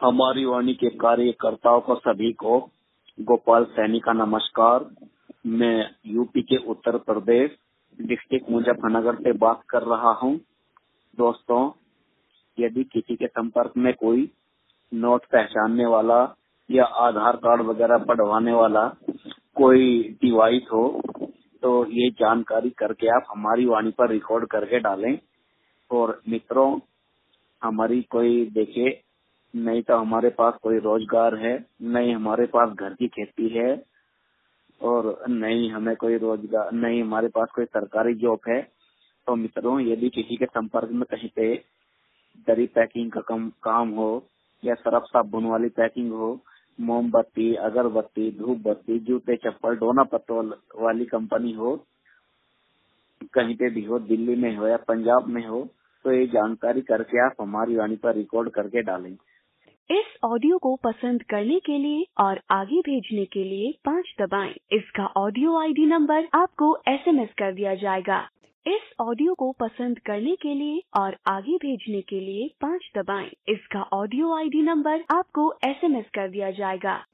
हमारी वाणी के कार्यकर्ताओं को सभी को गोपाल सैनी का नमस्कार। मैं यूपी के उत्तर प्रदेश डिस्ट्रिक्ट मुजफ्फरनगर से बात कर रहा हूं। दोस्तों, यदि किसी के संपर्क में कोई नोट पहचानने वाला या आधार कार्ड वगैरह बढ़वाने वाला कोई डिवाइस हो तो ये जानकारी करके आप हमारी वाणी पर रिकॉर्ड करके डालें। और मित्रों, हमारी कोई देखे नहीं तो हमारे पास कोई रोजगार है, नहीं हमारे पास घर की खेती है और नहीं हमें कोई रोजगार, नहीं हमारे पास कोई सरकारी जॉब है। तो मित्रों, यदि किसी के संपर्क में कहीं पे दरी पैकिंग का काम हो या सरफ साबुन वाली पैकिंग हो, मोमबत्ती, अगरबत्ती, धूप बत्ती, जूते चप्पल, डोना पत्तों वाली कंपनी हो, कहीं पे भी हो, दिल्ली में हो या पंजाब में हो, तो ये जानकारी करके आप हमारी वाणी पर रिकॉर्ड करके डालें। इस ऑडियो को पसंद करने के लिए और आगे भेजने के लिए 5 दबाएं। इसका ऑडियो आईडी नंबर आपको एसएमएस कर दिया जाएगा। इस ऑडियो को पसंद करने के लिए और आगे भेजने के लिए 5 दबाएं। इसका ऑडियो आईडी नंबर आपको एसएमएस कर दिया जाएगा।